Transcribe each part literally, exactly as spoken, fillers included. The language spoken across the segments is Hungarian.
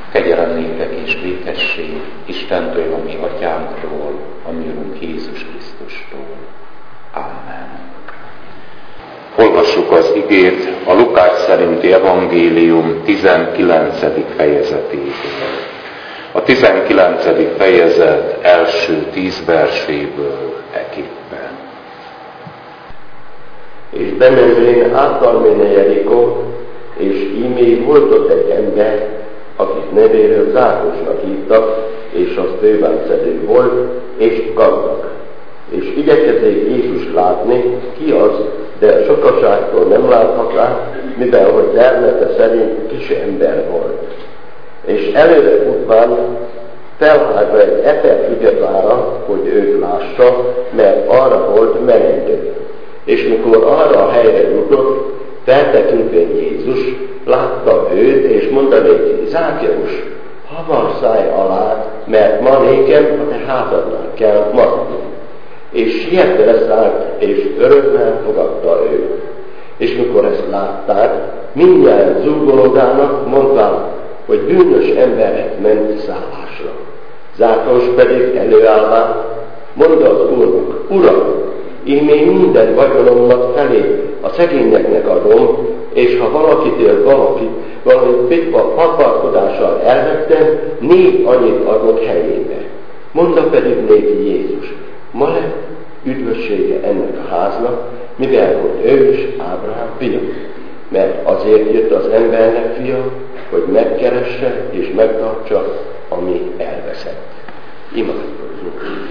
Kegyelem néktek és békesség Istentől, a mi atyánkról, a mi Urunk Jézus Krisztustól. Amen. Olvassuk az igét a Lukács szerinti evangélium tizenkilencedik fejezetéből. A tizenkilencedik fejezet első tíz verséből eképpen. És bemenvén áttalmenne Jerikó, és ímé volt ott egy ember, akit nevéről Zákosnak hívtak, és az fővámszedő volt, és gazdag. És igyekezik Jézus látni, ki az, de a sokaságtól nem láthatná, mivel hogy termete szerint kis ember volt. És előre futván felhágva egy eper fügetára, hogy őt lássa, mert arra volt merendő. És mikor arra a helyre jutott, feltekintve Jézus, látta őt, és mondta neki: Zákeus, hamar szállj alá, mert ma nékem a te házadnál kell maradni. És sietve leszállt, és örömmel fogadta őt. És mikor ezt látták, mindjárt zúgolódának, mondván, hogy bűnös emberek ment szállásra. Zákeus pedig előállván mondta az Úrnak: Uram, íme minden vagyonomat felé a szegényeknek adom, és ha valakitől valaki valami pitva patvarkodással elvettem, négy annyit adok helyébe. Mondta pedig néki Jézus: ma lett üdvössége ennek a háznak, mivel hogy ő is Ábrahám fia. Mert azért jött az embernek fia, hogy megkeresse és megtartsa, ami elveszett. Imádkozzunk!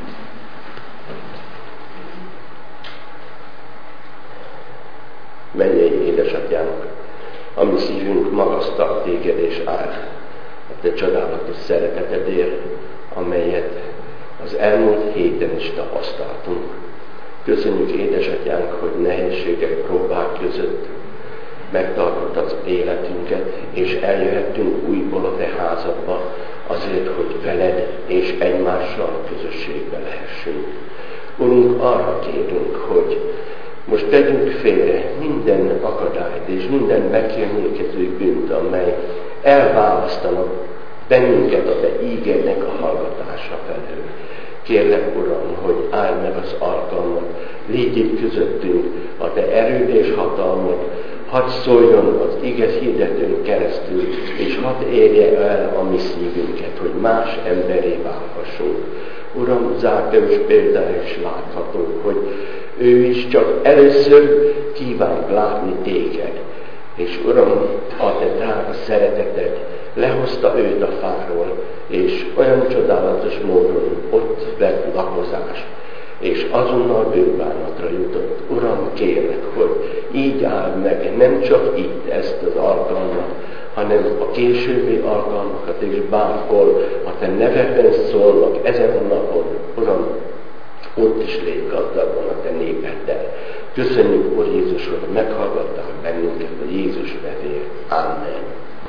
Mennyei édesatyánk, a mi szívünk magasztal téged és áll a te csodálatos szeretetedért, amelyet az elmúlt héten is tapasztaltunk. Köszönjük, édesatyánk, hogy nehézségek, próbák között megtartottad az életünket, és eljöhettünk újból a te házadba, azért, hogy veled és egymással közösségbe lehessünk. Urunk, arra kérünk, hogy most tegyünk félre minden akadályt és minden megkörnyékező bűnt, amely elválasztanak bennünket a te ígédnek a hallgatása felől. Kérlek, Uram, hogy állj meg az alkalmat, légy itt közöttünk a te erőd és hatalmad, hadd szóljon az ige hirdetőn keresztül, és hadd érje el a mi szívünket, hogy más emberé válhassunk. Uram, Zákeus például is láthatunk, hogy ő is csak először kíván látni téged. És Uram, a te drága szereteted lehozta őt a fáról, és olyan csodálatos módon ott vett lakozást, és azonnal bűnbánatra jutott. Uram, kérlek, hogy így áld meg nem csak itt ezt az alkalmat, hanem a későbbi alkalmakat is bárhol a te nevedben szólnak ezen a napon. Uram, ott is légy gazdagban a te népeddel. Köszönjük, Úr Jézus, hogy meghallgattál bennünket a Jézus nevén. Amen.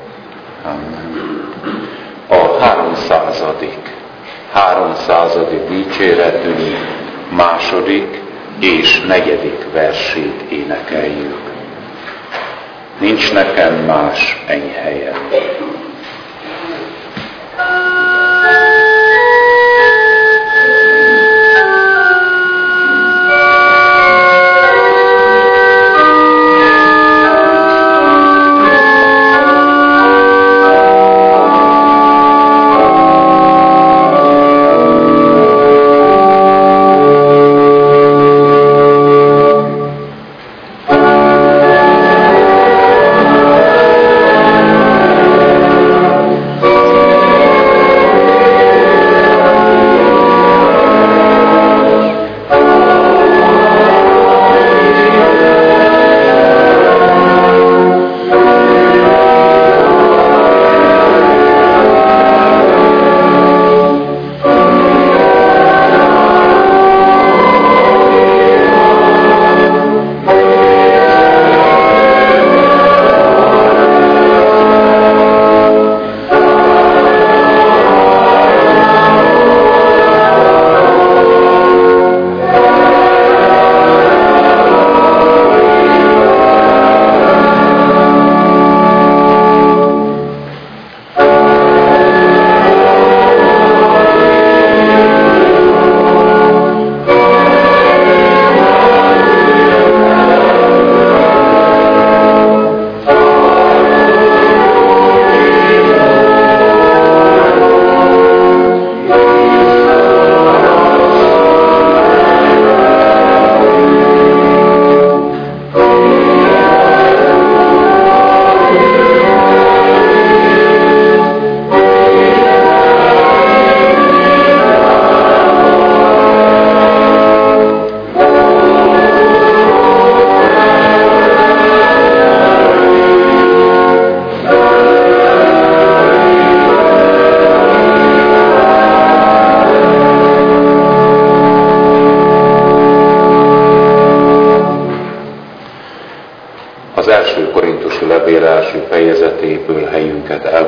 Amen. A háromszázadik, háromszázadik dicséretünk második és negyedik versét énekeljük. Nincs nekem más enyhelyen. Thank you.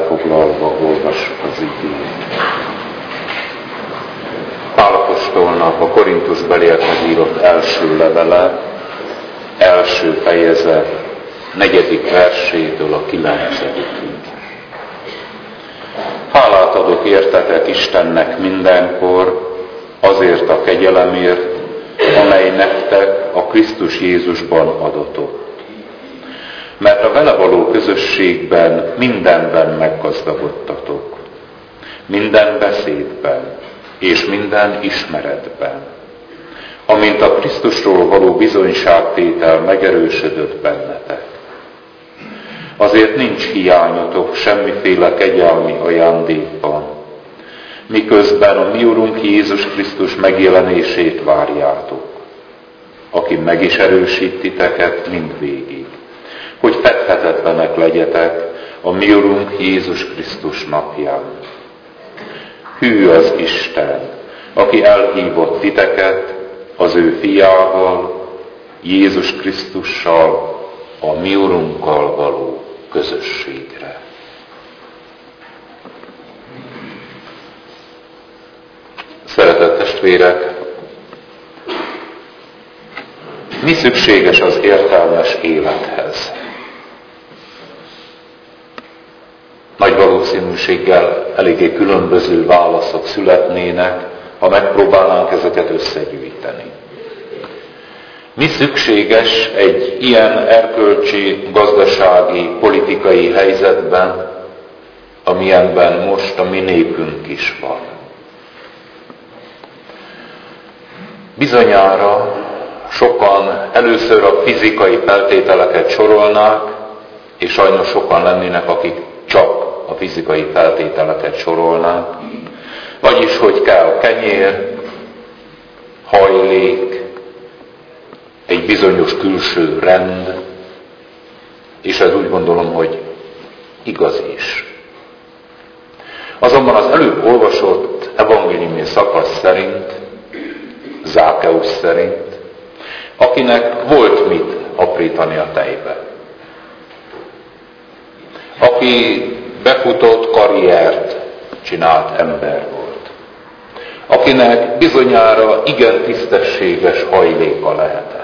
elfoglalva olvassuk az igét. Pál apostolnak a korintusbeliekhez írott első levele, első fejezet, negyedik versétől a kilencedikig. Hálát adok értetek Istennek mindenkor, azért a kegyelemért, amely nektek a Krisztus Jézusban adatott. Mert a vele való közösségben mindenben meggazdagodtatok. Minden beszédben és minden ismeretben. Amint a Krisztusról való bizonyságtétel megerősödött bennetek. Azért nincs hiányotok semmiféle kegyelmi ajándékban, miközben a mi Urunk Jézus Krisztus megjelenését várjátok, aki meg is erősít titeket mindvégig, hogy fedhetetlenek legyetek a mi Urunk Jézus Krisztus napján. Hű az Isten, aki elhívott titeket az ő fiával, Jézus Krisztussal, a mi Urunkkal való közösségre. Szeretett testvérek, mi szükséges az értelmes élethez? Nagy valószínűséggel eléggé különböző válaszok születnének, ha megpróbálnánk ezeket összegyűjteni. Mi szükséges egy ilyen erkölcsi, gazdasági, politikai helyzetben, amilyenben most a mi népünk is van? Bizonyára sokan először a fizikai feltételeket sorolnák, és sajnos sokan lennének, akik csak a fizikai feltételeket sorolnák. Vagyis, hogy kell kenyér, hajlék, egy bizonyos külső rend, és ez úgy gondolom, hogy igaz is. Azonban az előbb olvasott evangéliumi szakasz szerint, Zákeus szerint, akinek volt mit aprítani a tejbe. Aki befutott karriert csinált ember volt. Akinek bizonyára igen tisztességes hajléka lehetett.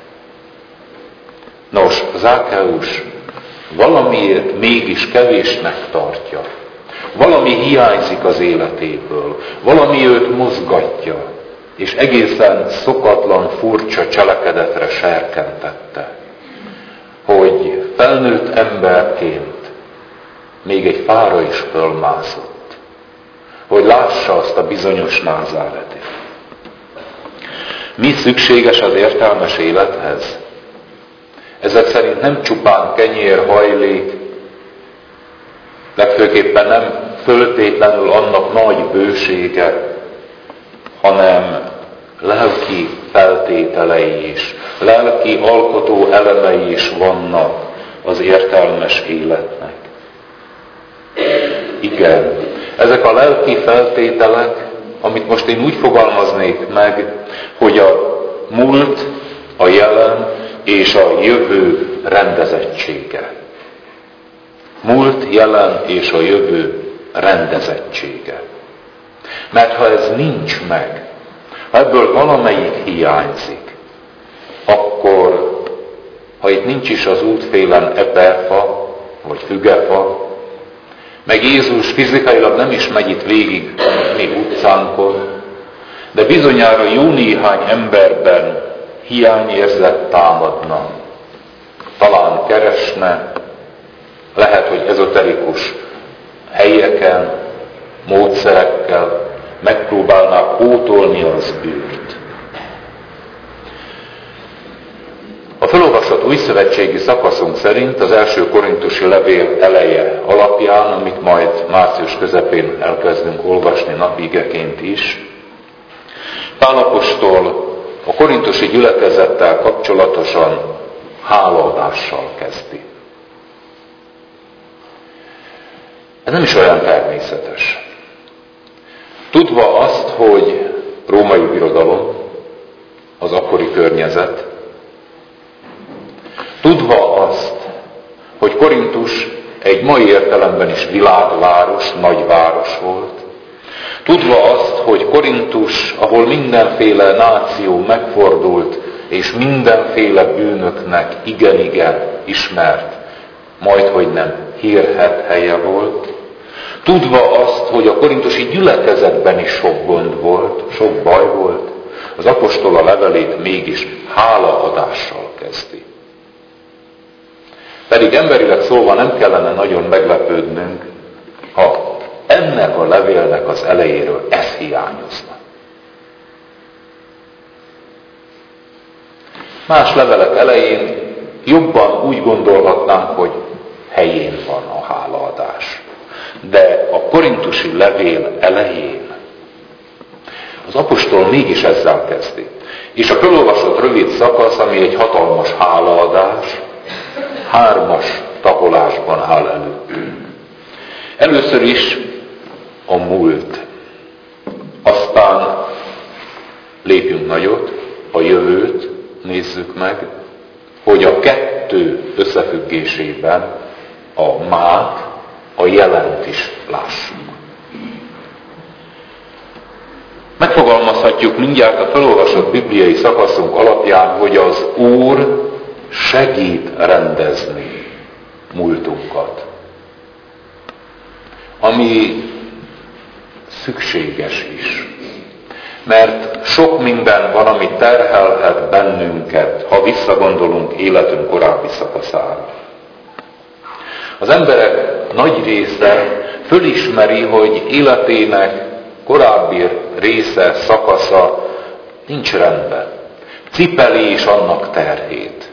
Nos, Zákeus valamiért mégis kevésnek tartja. Valami hiányzik az életéből, valami őt mozgatja, és egészen szokatlan, furcsa cselekedetre serkentette, hogy felnőtt emberként még egy fára is fölmászott, hogy lássa azt a bizonyos Názáretet. Mi szükséges az értelmes élethez? Ezek szerint nem csupán kenyér, hajlék, legfőképpen nem föltétlenül annak nagy bősége, hanem lelki feltételei is, lelki alkotó elemei is vannak az értelmes életnek. Igen, ezek a lelki feltételek, amit most én úgy fogalmaznék meg, hogy a múlt, a jelen és a jövő rendezettsége. Múlt, jelen és a jövő rendezettsége. Mert ha ez nincs meg, ha ebből valamelyik hiányzik, akkor, ha itt nincs is az útfélen eperfa, vagy fügefa, meg Jézus fizikailag nem is megy itt végig mi utcánkon, de bizonyára jó néhány emberben hiányérzet támadna, talán keresne, lehet, hogy ezoterikus helyeken, módszerekkel megpróbálnák pótolni az űrt. A felolvasott újszövetségi szakaszunk szerint az első korintusi levél eleje alapján, amit majd március közepén elkezdünk olvasni napigeként is, Pál apostol a korintusi gyülekezettel kapcsolatosan hálaadással kezdi. Ez nem is olyan természetes. Tudva azt, hogy római birodalom, az akkori környezet, tudva azt, hogy Korintus egy mai értelemben is világváros, nagyváros volt. Tudva azt, hogy Korintus, ahol mindenféle náció megfordult, és mindenféle bűnöknek igen-igen ismert, majdhogy nem hírhedt helye volt, tudva azt, hogy a korintusi gyülekezetben is sok gond volt, sok baj volt, az apostol a levelét mégis hálaadással kezdi. Pedig emberileg szólva nem kellene nagyon meglepődnünk, ha ennek a levélnek az elejéről ez hiányozna. Más levelek elején jobban úgy gondolhatnánk, hogy helyén van a hálaadás. De a korintusi levél elején az apostol mégis ezzel kezdi. És a felolvasott rövid szakasz, ami egy hatalmas hálaadás, hármas tagolásban áll előttünk. Először is a múlt. Aztán lépjünk nagyot, a jövőt nézzük meg, hogy a kettő összefüggésében a mát, a jelent is lássuk. Megfogalmazhatjuk mindjárt a felolvasott bibliai szakaszunk alapján, hogy az Úr segít rendezni múltunkat. Ami szükséges is. Mert sok minden van, ami terhelhet bennünket, ha visszagondolunk életünk korábbi szakaszára. Az emberek nagy része fölismeri, hogy életének korábbi része, szakasza nincs rendben. Cipeli is annak terhét.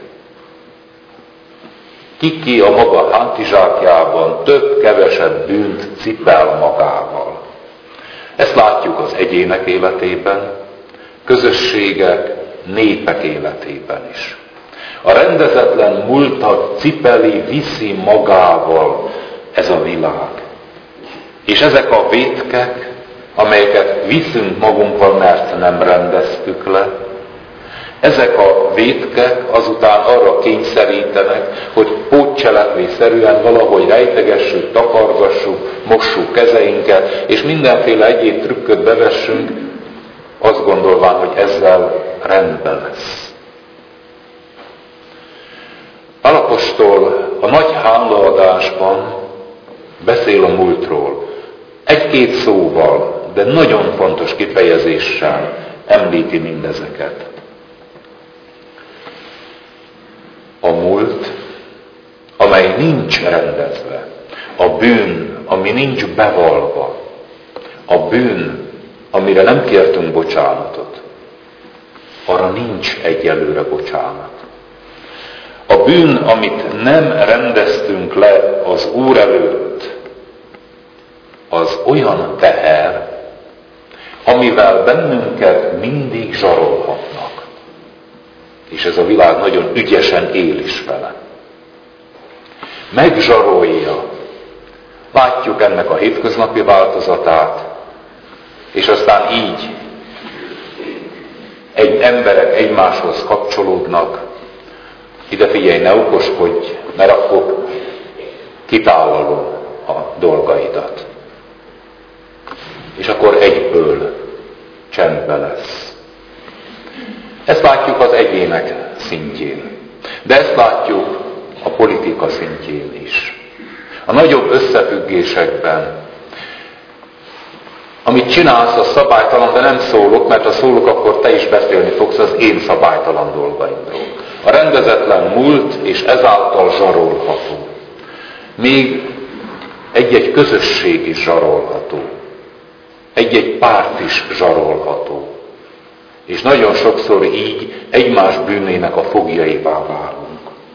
Ki-ki a maga hátizsákjában több-kevesebb bűnt cipel magával. Ezt látjuk az egyének életében, közösségek, népek életében is. A rendezetlen múltat cipeli, viszi magával ez a világ. És ezek a vétkek, amelyeket viszünk magunkkal, mert nem rendeztük le, ezek a vétkek azután arra kényszerítenek, hogy pótcselekvésszerűen valahogy rejtegessük, takargassuk, mossuk kezeinket, és mindenféle egyéb trükköt bevessünk, azt gondolván, hogy ezzel rendben lesz. Pál apostol a nagy hálaadásban beszél a múltról. Egy-két szóval, de nagyon fontos kifejezéssel említi mindezeket. A múlt, amely nincs rendezve, a bűn, ami nincs bevalva, a bűn, amire nem kértünk bocsánatot, arra nincs egyelőre bocsánat. A bűn, amit nem rendeztünk le az Úr előtt, az olyan teher, amivel bennünket mindig zsarolhatnak. És ez a világ nagyon ügyesen él is vele. Megzsarolja. Látjuk ennek a hétköznapi változatát, és aztán így egy emberek egymáshoz kapcsolódnak. Ide figyelj, ne okoskodj, mert akkor kitálalom a dolgaidat. És akkor egyből csendbe lesz. Ezt látjuk az egyének szintjén. De ezt látjuk a politika szintjén is. A nagyobb összefüggésekben. Amit csinálsz, az szabálytalan, de nem szólok, mert ha szólok, akkor te is beszélni fogsz az én szabálytalan dolgaimról. A rendezetlen múlt, és ezáltal zsarolható. Még egy-egy közösség is zsarolható. Egy-egy párt is zsarolható. És nagyon sokszor így egymás bűnének a fogjaivá válunk.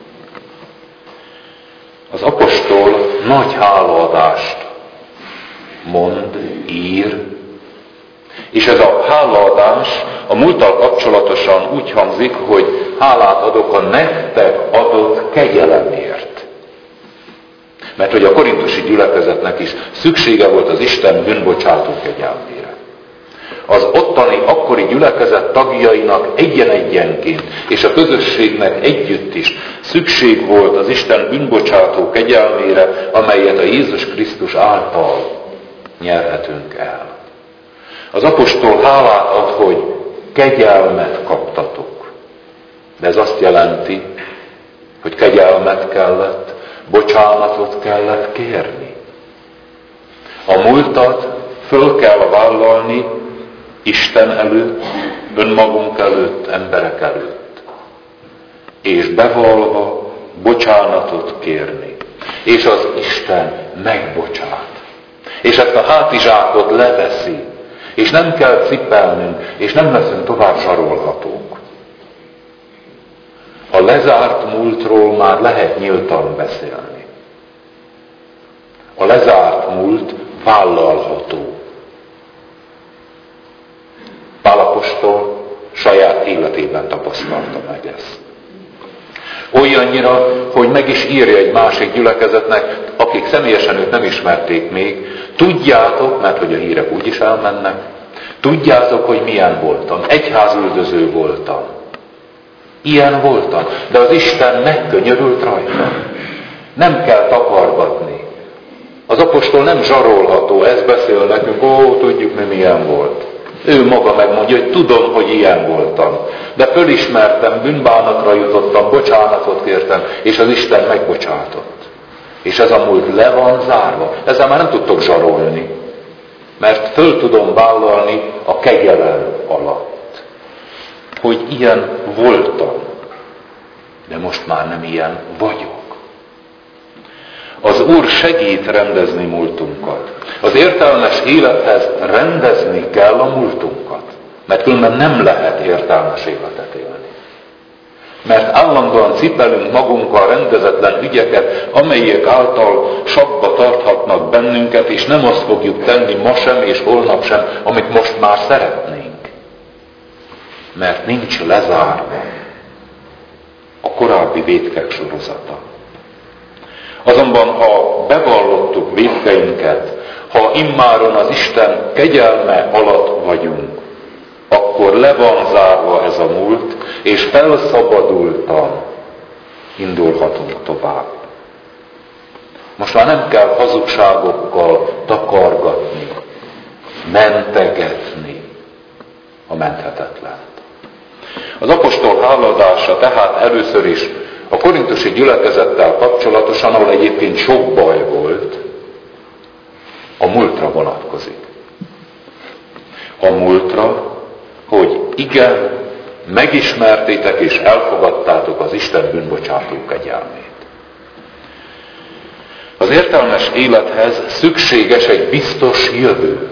Az apostol nagy hálaadást mond, ír, és ez a hálaadás a múlttal kapcsolatosan úgy hangzik, hogy hálát adok a nektek adott kegyelemért. Mert hogy a korintusi gyülekezetnek is szüksége volt az Isten bűnbocsátó kegyelmére. Az ottani akkori gyülekezet tagjainak egyen-egyenként és a közösségnek együtt is szükség volt az Isten bűnbocsátó kegyelmére, amelyet a Jézus Krisztus által nyerhetünk el. Az apostol hálát ad, hogy kegyelmet kaptatok. De ez azt jelenti, hogy kegyelmet kellett, bocsánatot kellett kérni. A múltat föl kell vállalni Isten előtt, önmagunk előtt, emberek előtt. És bevallva bocsánatot kérni. És az Isten megbocsát. És ezt a hátizsákot leveszi. És nem kell cipelnünk, és nem leszünk tovább zsarolhatók. A lezárt múltról már lehet nyíltan beszélni. A lezárt múlt vállalható. Pál apostol saját életében tapasztalta meg ezt. Olyannyira, hogy meg is írja egy másik gyülekezetnek, akik személyesen őt nem ismerték még, tudjátok, mert hogy a hírek úgyis elmennek, tudjátok, hogy milyen voltam. Egyházüldöző voltam. Ilyen voltam, de az Isten megkönyörült rajtam. Nem kell takargatni. Az apostol nem zsarolható, ez beszél nekünk, ó, tudjuk mi milyen volt. Ő maga megmondja, hogy tudom, hogy ilyen voltam. De fölismertem, bűnbánatra jutottam, bocsánatot kértem, és az Isten megbocsátott. És ez a múlt le van zárva. Ezzel már nem tudtok zsarolni. Mert föl tudom vállalni a kegyelem alatt. Hogy ilyen voltam. De most már nem ilyen vagyok. Az Úr segít rendezni múltunkat. Az értelmes élethez rendezni kell a múltunkat. Mert különben nem lehet értelmes életet élni. Mert állandóan cipelünk magunkkal rendezetlen ügyeket, amelyek által sabba tarthatnak bennünket, és nem azt fogjuk tenni ma sem és holnap sem, amit most már szeretnénk. Mert nincs lezárva a korábbi vétkek sorozata. Azonban, ha bevallottuk vétkeinket, ha immáron az Isten kegyelme alatt vagyunk, akkor le van zárva ez a múlt, és felszabadultan indulhatunk tovább. Most már nem kell hazugságokkal takargatni, mentegetni a menthetetlent. Az apostol háladása tehát először is a korintusi gyülekezettel kapcsolatosan, ahol egyébként sok baj volt, a múltra vonatkozik. A múltra, hogy igen, megismertétek és elfogadtátok az Isten bűnbocsátó kegyelmét. Az értelmes élethez szükséges egy biztos jövő.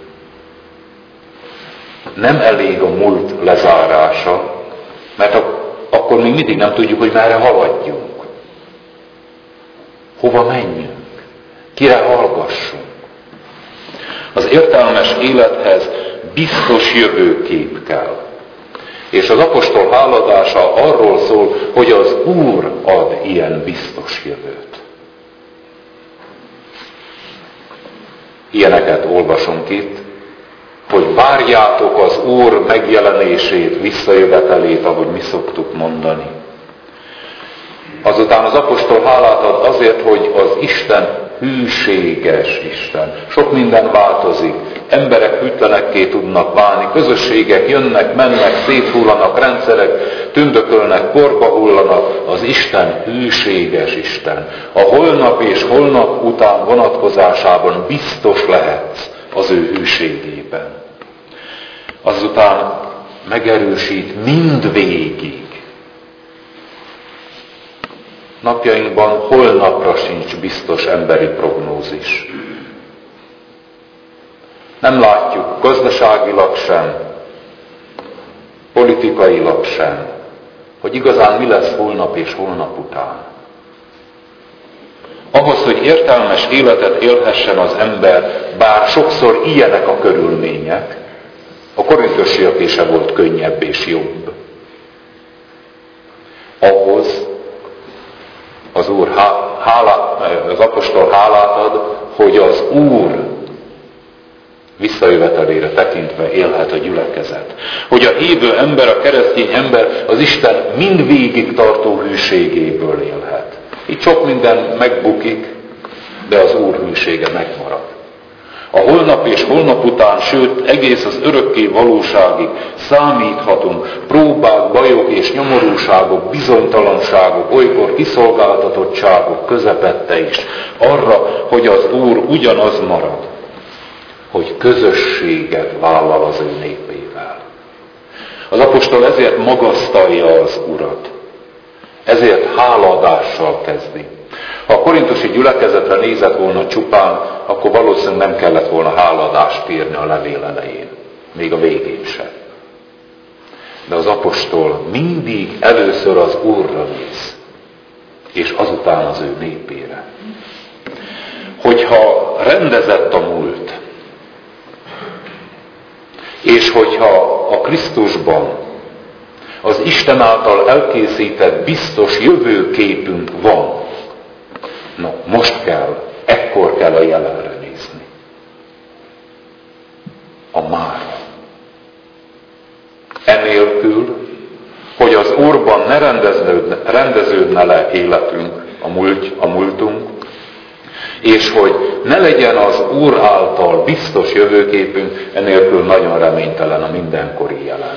Nem elég a múlt lezárása, mert akkor még mindig nem tudjuk, hogy merre haladjunk. Hova menjünk? Kire hallgassunk? Az értelmes élethez biztos jövőkép kell. És az apostol háladása arról szól, hogy az Úr ad ilyen biztos jövőt. Ilyeneket olvasunk itt, hogy várjátok az Úr megjelenését, visszajövetelét, ahogy mi szoktuk mondani. Azután az apostol hálát ad azért, hogy az Isten hűséges Isten. Sok minden változik. Emberek hűtlenekké tudnak válni, közösségek jönnek, mennek, széthullanak, rendszerek tündökölnek, korba hullanak. Az Isten hűséges Isten. A holnap és holnap után vonatkozásában biztos lehetsz az ő hűségében. Azután megerősít mindvégig. Napjainkban holnapra sincs biztos emberi prognózis. Nem látjuk gazdaságilag sem, politikailag sem, hogy igazán mi lesz holnap és holnap után. Ahhoz, hogy értelmes életet élhessen az ember, bár sokszor ilyenek a körülmények, a korintusiaké se volt könnyebb és jobb. Ahhoz az Úr hálá, az apostol hálát ad, hogy az Úr visszajövetelére tekintve élhet a gyülekezet. Hogy a hívő ember, a keresztény ember az Isten mindvégig tartó hűségéből élhet. Itt sok minden megbukik, de az Úr hűsége megmarad. A holnap és holnap után, sőt egész az örökké valóságig számíthatunk próbák, bajok és nyomorúságok, bizonytalanságok, olykor kiszolgáltatottságok közepette is arra, hogy az Úr ugyanaz marad, hogy közösséget vállal az ő népével. Az apostol ezért magasztalja az Urat. Ezért hálaadással kezdi. Ha a korintusi gyülekezetre nézett volna csupán, akkor valószínűleg nem kellett volna hálaadást írni a levél elején. Még a végén sem. De az apostol mindig először az Úrra néz, és azután az ő népére. Hogyha rendezett a múlt, és hogyha a Krisztusban az Isten által elkészített biztos jövőképünk van, no, most kell, ekkor kell a jelenre nézni. A mára. Enélkül, hogy az Úrban ne rendeződne le életünk, a, múlt, a múltunk, és hogy ne legyen az Úr által biztos jövőképünk, enélkül nagyon reménytelen a mindenkori jelen.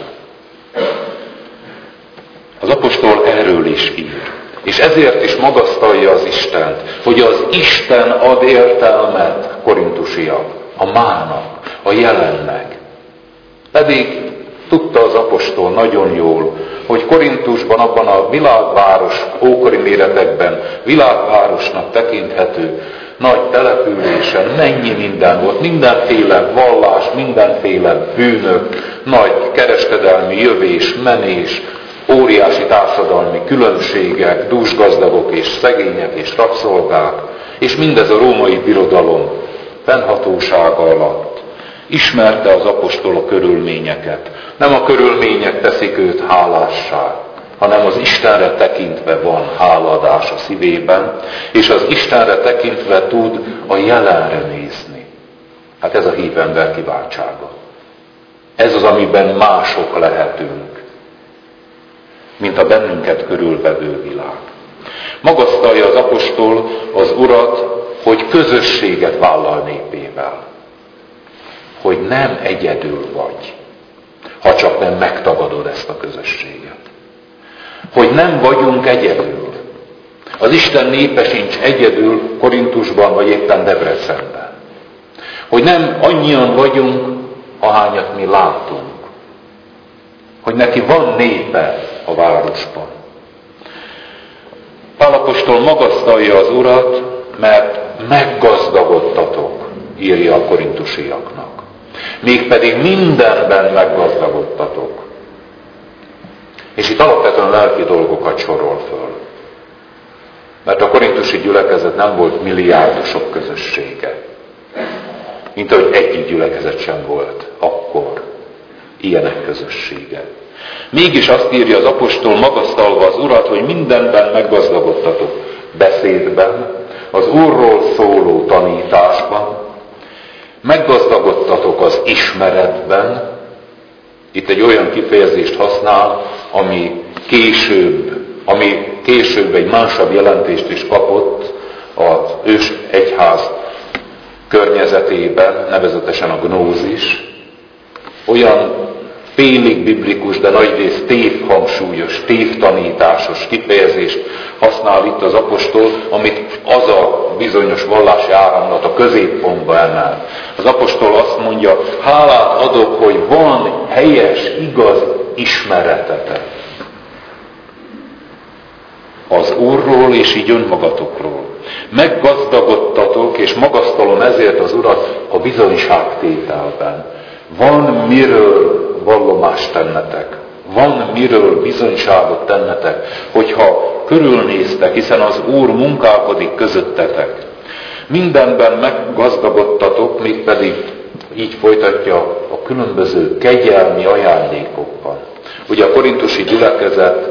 Az apostol erről is ír. És ezért is magasztalja az Istent, hogy az Isten ad értelmet, korintusiak, a mának, a jelennek. Pedig tudta az apostol nagyon jól, hogy Korintusban, abban a világváros, ókori méretekben világvárosnak tekinthető nagy településen mennyi minden volt, mindenféle vallás, mindenféle bűnök, nagy kereskedelmi jövés, menés, óriási társadalmi különbségek, dúsgazdagok és szegények és rabszolgák, és mindez a római birodalom fennhatósága alatt. Ismerte az apostol a körülményeket. Nem a körülmények teszik őt hálássá, hanem az Istenre tekintve van hálaadás a szívében, és az Istenre tekintve tud a jelenre nézni. Hát ez a hívember kiváltsága. Ez az, amiben mások lehetünk, mint a bennünket körülvevő világ. Magasztalja az apostol az Urat, hogy közösséget vállal népével. Hogy nem egyedül vagy, ha csak nem megtagadod ezt a közösséget. Hogy nem vagyunk egyedül. Az Isten népe sincs egyedül Korintusban, vagy éppen Debrecenben. Hogy nem annyian vagyunk, ahányat mi látunk. Hogy neki van népe a városban. Pál apostol magasztalja az Urat, mert meggazdagodtatok, írja a korintusiaknak. Mégpedig mindenben meggazdagodtatok. És itt alapvetően lelki dolgokat sorol föl. Mert a korintusi gyülekezet nem volt milliárdosok közössége. Mint ahogy egyik gyülekezet sem volt akkor ilyenek közössége. Mégis azt írja az apostol magasztalva az Urat, hogy mindenben meggazdagodtatok. Beszédben, az Úrról szóló tanításban, meggazdagodtatok az ismeretben. Itt egy olyan kifejezést használ, ami később, ami később egy másabb jelentést is kapott az ős egyház környezetében, nevezetesen a gnózis. Olyan félig biblikus, de nagyrészt tévhangsúlyos, tévtanításos kifejezést használ itt az apostol, amit az a bizonyos vallási áramlat a középpontba emel. Az apostol azt mondja, hálát adok, hogy van helyes, igaz ismeretetek az Úrról és így önmagatokról. Meggazdagodtatok, és magasztalom ezért az Urat a bizonyságtételben. Van miről vallomást tennetek. Van miről bizonyságot tennetek, hogyha körülnéztek, hiszen az Úr munkálkodik közöttetek. Mindenben meggazdagodtatok, mégpedig így folytatja a különböző kegyelmi ajándékokban. Ugye a korintusi gyülekezet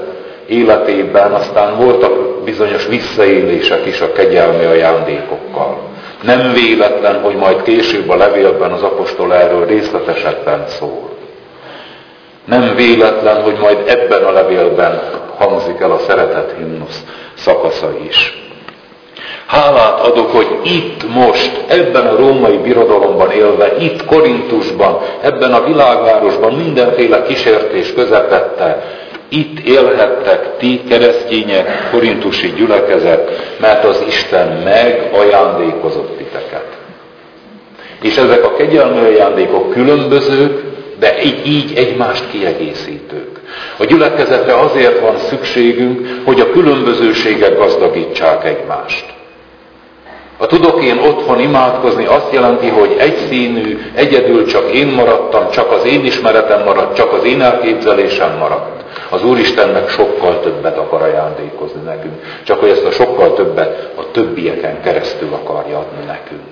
életében aztán voltak bizonyos visszaélések is a kegyelmi ajándékokkal. Nem véletlen, hogy majd később a levélben az apostol erről részletesebben szól. Nem véletlen, hogy majd ebben a levélben hangzik el a szeretet himnusz szakasza is. Hálát adok, hogy itt most, ebben a római birodalomban élve, itt Korintusban, ebben a világvárosban mindenféle kísértés közepette, itt élhettek ti keresztények, korintusi gyülekezet, mert az Isten megajándékozott titeket. És ezek a kegyelmi ajándékok különbözők, de így, így egymást kiegészítők. A gyülekezetre azért van szükségünk, hogy a különbözőségek gazdagítsák egymást. Ha tudok én otthon imádkozni, azt jelenti, hogy egyszínű, egyedül csak én maradtam, csak az én ismeretem maradt, csak az én elképzelésem maradt. Az Úristennek sokkal többet akar ajándékozni nekünk, csak hogy ezt a sokkal többet a többieken keresztül akarja adni nekünk.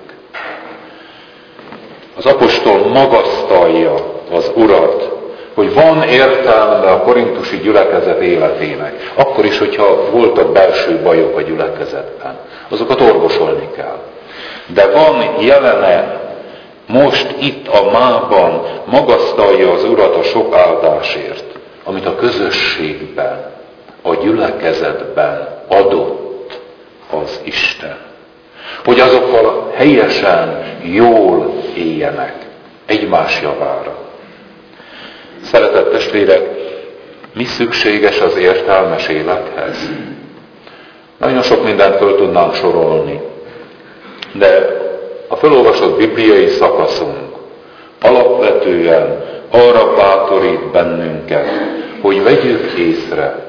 Az apostol magasztalja az Urat, hogy van értelme a korintusi gyülekezet életének. Akkor is, hogyha voltak belső bajok a gyülekezetben. Azokat orvosolni kell. De van jelene most itt a mában, magasztalja az Urat a sok áldásért, amit a közösségben, a gyülekezetben adott az Isten. Hogy azokkal helyesen, jól éljenek egymás javára. Szeretett testvérek, mi szükséges az értelmes élethez? Nagyon sok mindent föl tudnánk sorolni, de a felolvasott bibliai szakaszunk alapvetően arra bátorít bennünket, hogy vegyük észre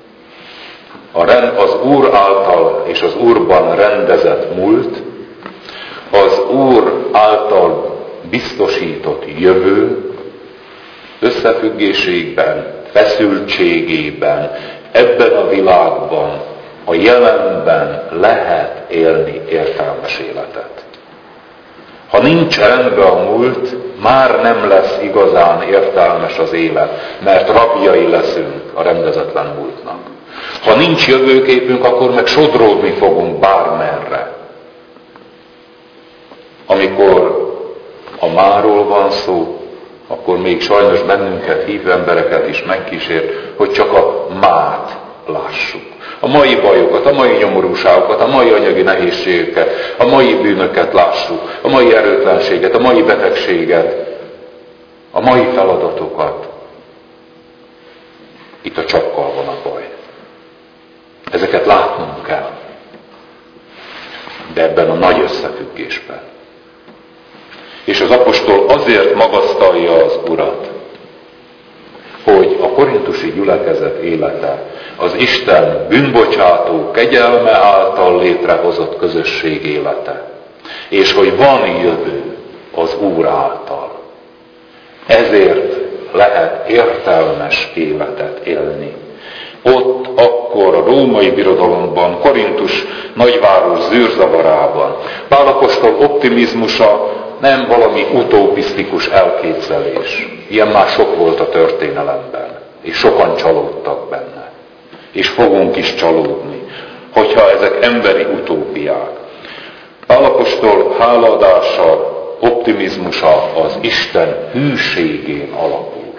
az Úr által és az Úrban rendezett múlt, az Úr által biztosított jövő, összefüggésében, feszültségében, ebben a világban, a jelenben lehet élni értelmes életet. Ha nincs rendben a múlt, már nem lesz igazán értelmes az élet, mert rabjai leszünk a rendezetlen múltnak. Ha nincs jövőképünk, akkor meg sodródni fogunk bármerre. Amikor a máról van szó, akkor még sajnos bennünket, hívő embereket is megkísér, hogy csak a mát lássuk. A mai bajokat, a mai nyomorúságokat, a mai anyagi nehézségeket, a mai bűnöket lássuk, a mai erőtlenséget, a mai betegséget, a mai feladatokat. Itt a csakkal van a baj. Ezeket látnunk kell. De ebben a nagy összefüggésben. És az apostol azért magasztalja az Urat, hogy a korintusi gyülekezet élete az Isten bűnbocsátó kegyelme által létrehozott közösség élete. És hogy van jövő az Úr által. Ezért lehet értelmes életet élni. Ott akkor a római birodalomban, Korintus nagyváros zűrzavarában Pál apostol optimizmusa nem valami utopisztikus elképzelés. Ilyen már sok volt a történelemben, és sokan csalódtak benne. És fogunk is csalódni, hogyha ezek emberi utópiák. Pál apostol hálaadása, optimizmusa az Isten hűségén alapul.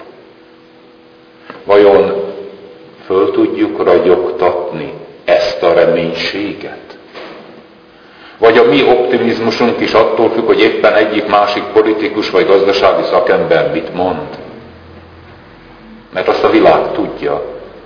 Vajon föl tudjuk ragyogtatni ezt a reménységet? Vagy a mi optimizmusunk is attól függ, hogy éppen egyik másik politikus vagy gazdasági szakember mit mond? Mert azt a világ tudja.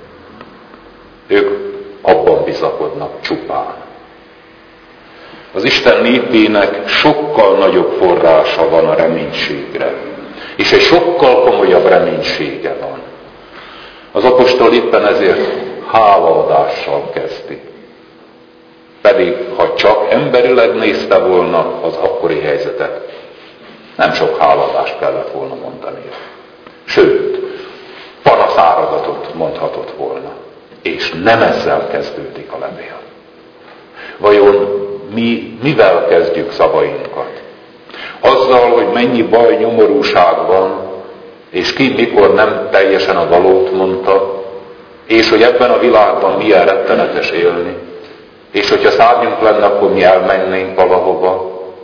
Ők abban bizakodnak csupán. Az Isten népének sokkal nagyobb forrása van a reménységre. És egy sokkal komolyabb reménysége van. Az apostol éppen ezért hálaadással kezdi. Pedig, ha csak emberileg nézte volna az akkori helyzetet, nem sok hálaadást kellett volna mondania. Sőt, panaszáradatot mondhatott volna. És nem ezzel kezdődik a levél. Vajon mi mivel kezdjük szavainkat? Azzal, hogy mennyi baj, nyomorúság van, és ki mikor nem teljesen a valót mondta, és hogy ebben a világban milyen rettenetes élni, és hogyha szárnyunk lenne, akkor mi elmennénk valahova,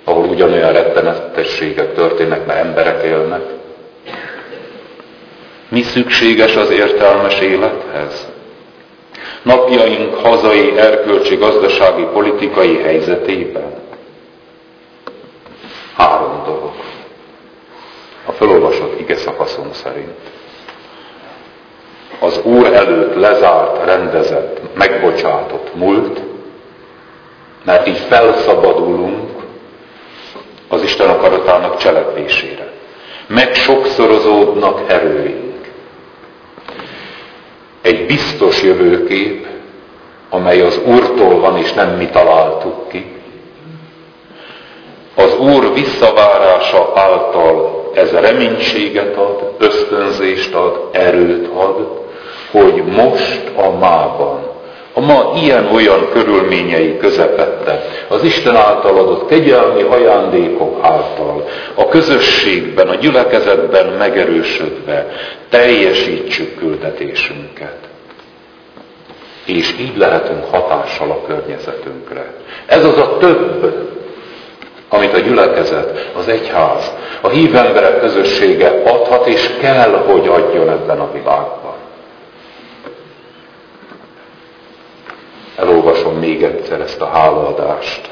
ahol ugyanolyan rettenetességek történnek, mert emberek élnek. Mi szükséges az értelmes élethez? Napjaink hazai, erkölcsi, gazdasági, politikai helyzetében? Három dolog. A felolvasott ige szakaszunk szerint. Az Úr előtt lezárt, rendezett, megbocsátott múlt, mert így felszabadulunk az Isten akaratának cselekvésére. Megsokszorozódnak erőink. Egy biztos jövőkép, amely az Úrtól van, és nem mi találtuk ki. Az Úr visszavárása által ez reménységet ad, ösztönzést ad, erőt ad, hogy most a mában, a ma ilyen-olyan körülményei közepette, az Isten által adott kegyelmi ajándékok által, a közösségben, a gyülekezetben megerősödve teljesítsük küldetésünket. És így lehetünk hatással a környezetünkre. Ez az a több, amit a gyülekezet, az egyház, a hív emberek közössége adhat és kell, hogy adjon ebben a világban. Elolvasom még egyszer ezt a hálaadást.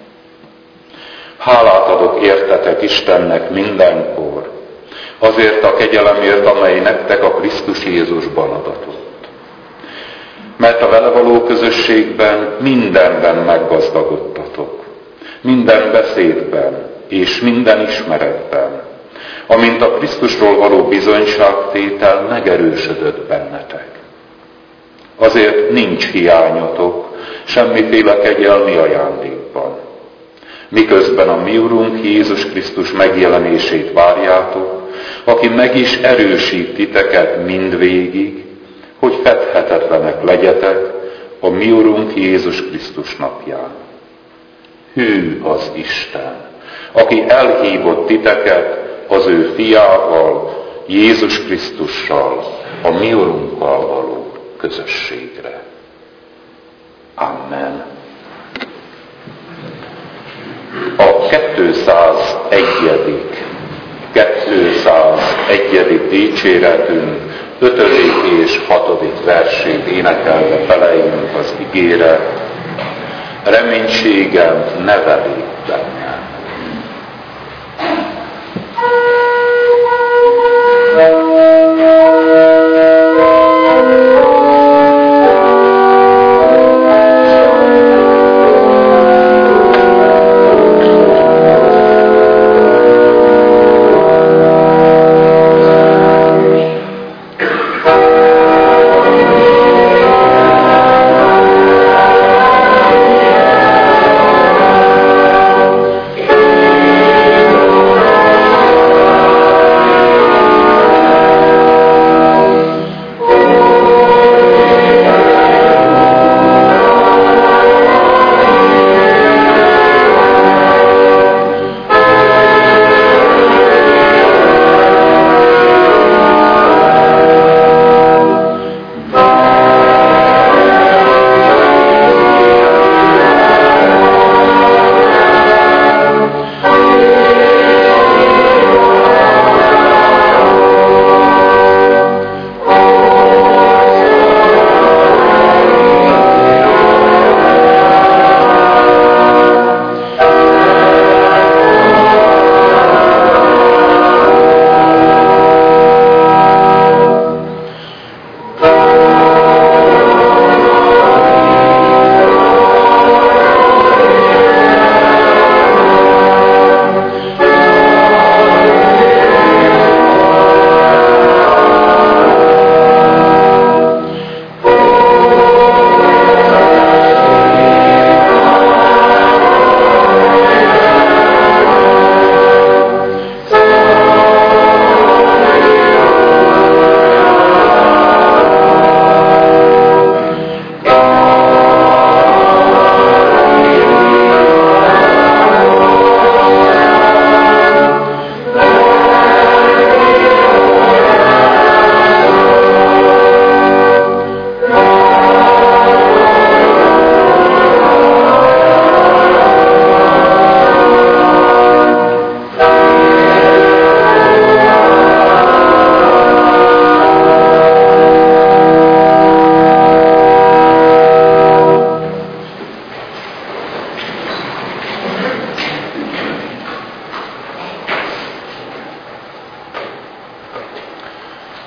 Hálát adok értetek Istennek mindenkor, azért a kegyelemért, amely nektek a Krisztus Jézusban adatott. Mert a vele való közösségben mindenben meggazdagodtatok, minden beszédben és minden ismeretben, amint a Krisztusról való bizonyságtétel megerősödött bennetek. Azért nincs hiányotok semmiféle kegyelmi ajándékban. Miközben a mi Urunk Jézus Krisztus megjelenését várjátok, aki meg is erősít titeket mindvégig, hogy fedhetetlenek legyetek a mi Urunk Jézus Krisztus napján. Hű az Isten, aki elhívott titeket az ő fiával, Jézus Krisztussal, a mi Urunkkal való közösségre. Amen. A kétszázegy. kétszázegy. dicséretünk ötödik és hatodik versét énekelve feleljünk az igére. Reménységem nevelít bennem. Amen.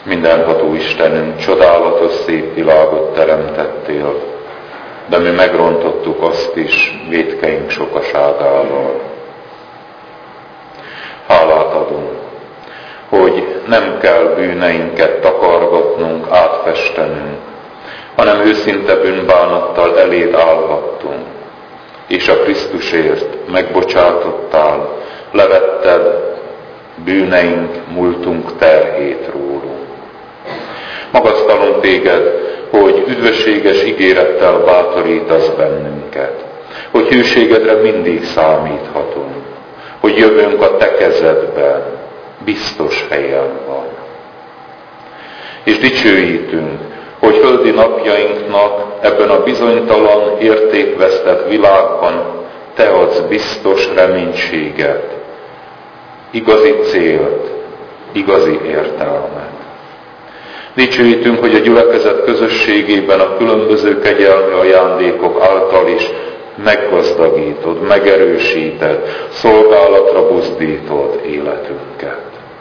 Mindenható Istenünk, csodálatos szép világot teremtettél, de mi megrontottuk azt is vétkeink sokaságával. Hálát adunk, hogy nem kell bűneinket takargatnunk, átfestenünk, hanem őszinte bűnbánattal eléd állhattunk, és a Krisztusért megbocsátottál, levetted bűneink, múltunk terhét rólunk. Magasztalunk téged, hogy üdvösséges ígérettel bátorítasz bennünket, hogy hűségedre mindig számíthatunk, hogy jövőnk a te kezedben biztos helyen van. És dicsőítünk, hogy földi napjainknak ebben a bizonytalan, értékvesztett világban te adsz biztos reménységet, igazi célt, igazi értelmet. Dicsőítünk, hogy a gyülekezet közösségében a különböző kegyelmi ajándékok által is meggazdagítod, megerősíted, szolgálatra buzdítod életünket.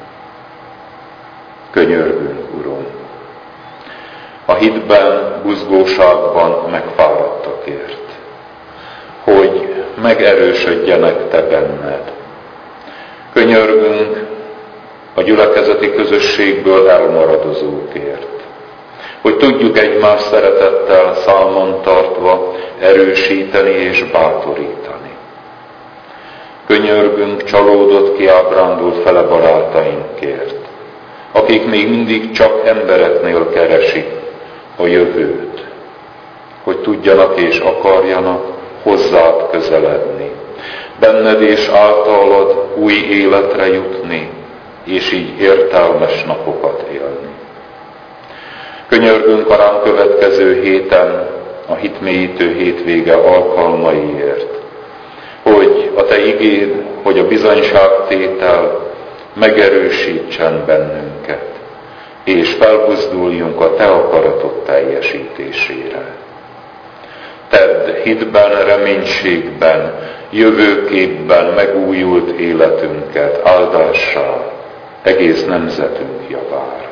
Könyörgünk, Urunk, a hitben, buzgóságban megfáradtakért, hogy megerősödjenek te benned. Könyörgünk a gyülekezeti közösségből elmaradozókért, hogy tudjuk egymás szeretettel számon tartva erősíteni és bátorítani. Könyörgünk csalódott, kiábrándult fele barátainkért, akik még mindig csak embereknél keresik a jövőt, hogy tudjanak és akarjanak hozzád közeledni, benned és általad új életre jutni, és így értelmes napokat élni. Könyörgünk a ránk következő héten a hitmélyítő hétvége alkalmaiért, hogy a te igéd, hogy a bizonyságtétel megerősítsen bennünket, és felbuzduljunk a te akaratod teljesítésére. Tedd hitben, reménységben, jövőképben megújult életünket áldássá egész nemzetünk javára.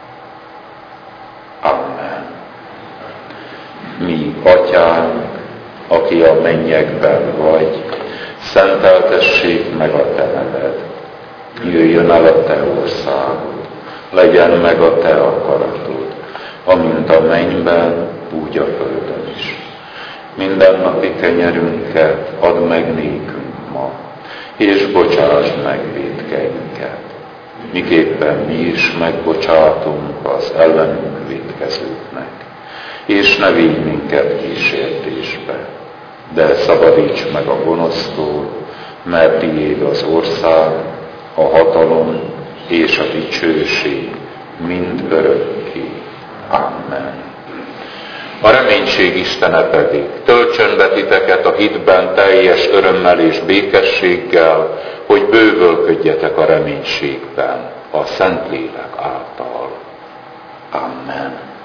Amen. Mi, Atyánk, aki a mennyekben vagy, szenteltessék meg a te neved. Jöjjön el a te országod, legyen meg a te akaratod, amint a mennyben, úgy a földön is. Mindennapi kenyerünket add meg nékünk ma, és bocsásd meg vétkeinket, miképpen mi is megbocsátunk az ellenünk vétkezőknek. És ne vigy minket kísértésbe, de szabadíts meg a gonosztól, mert tiéd az ország, a hatalom és a dicsőség mind örökké. Amen. A reménység Istene pedig töltsön be titeket a hitben teljes örömmel és békességgel, hogy bővölködjetek a reménységben a Szentlélek által. Amen.